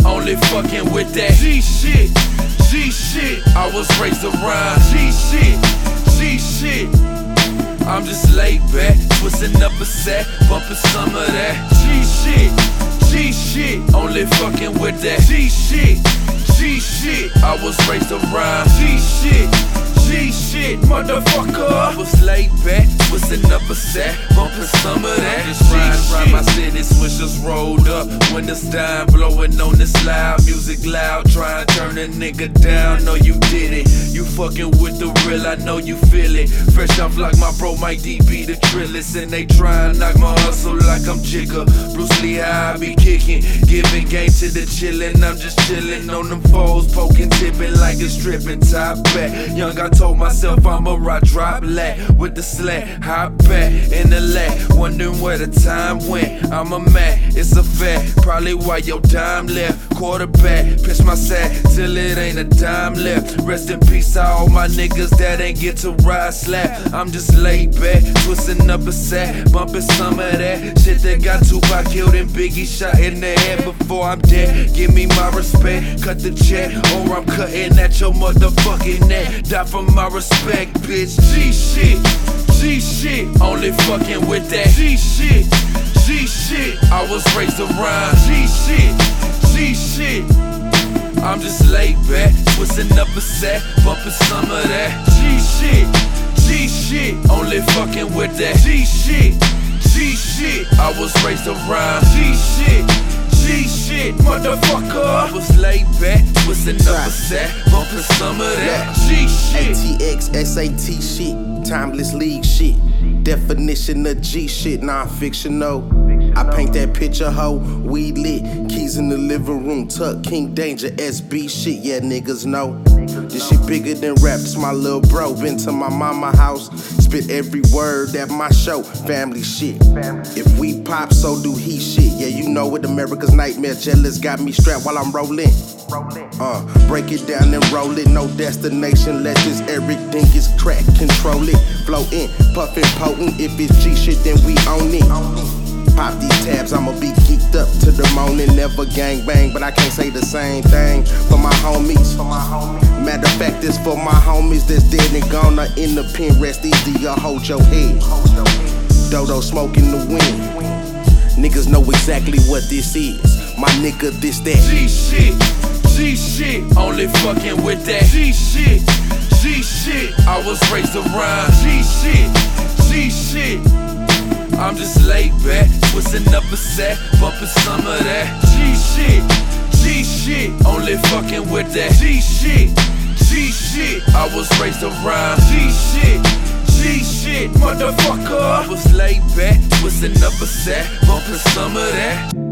only fucking with that G shit, G shit. I was raised around G shit, G shit. I'm just laid back, twisting up a sack, bumping some of that G shit, G shit. Only fucking with that G shit, G shit. I was raised around G shit, G shit, motherfucker. I was laid back, twisting up a sack, bumping some of that Just riding around my city, swishers rolled up, windows down, blowing on this loud music loud, trying to turn a nigga down. No, you did it. You fucking with the real, I know you feel it. Fresh off like my bro Mike D be the trillest, and they try and knock my hustle like I'm Jigga. Bruce Lee, how I be kicking, giving game to the chillin'. I'm just chillin' on them foes, poking, tipping like a stripping top back. Young, I told myself I'ma rock, drop lat with the slat, hop back in the lap, wondering where the time went. I'm a man, it's a fact, probably why your dime left. Quarterback, pitch my sack till it ain't a dime left. Rest in peace to all my niggas that ain't get to ride slap. I'm just laid back, twisting up a sack, bumping some of that shit that got Tupac killed and Biggie shot in the head before I'm dead. Give me my respect, cut the check, or I'm cutting at your motherfucking neck. Die for my respect, bitch. G shit, G shit. Only fucking with that G shit, G shit. I was raised around G shit, G shit. I'm just laid back, twisting up a sack, bumping some of that G shit, G shit. Only fucking with that G shit, G shit. I was raised around G shit, G shit, motherfucker. I was laid back, twisting up a sack, bumping some of that G shit. ATX, SAT shit, timeless league shit. Definition of G shit, non-fictional. I paint that picture, ho, weed lit, keys in the living room, tuck, King Danger, SB shit, yeah, niggas know. This shit bigger than rap, this my little bro, been to my mama house, spit every word at my show, family shit. If we pop, so do he shit, yeah, you know it, America's nightmare, jealous got me strapped while I'm rolling. Break it down and roll it, no destination, let this Eric Dingus crack, control it, flow in, puffin' potent, if it's G shit then we own it. Pop these tabs, I'ma be geeked up to the morning. Never gang bang, but I can't say the same thing for my homies. Matter of fact, this for my homies that's dead and gone or in the pen. Rest easy or hold your head. Dodo smoke in the wind. Niggas know exactly what this is. My nigga, this that G shit, G shit. Only fucking with that G shit, G shit. I was raised around G shit, G shit. I'm just laid back, twisting up a sack, bumping some of that G shit, G shit. Only fucking with that G shit, G shit. I was raised around G shit, G shit, motherfucker. I was laid back, twisting up a sack, bumping some of that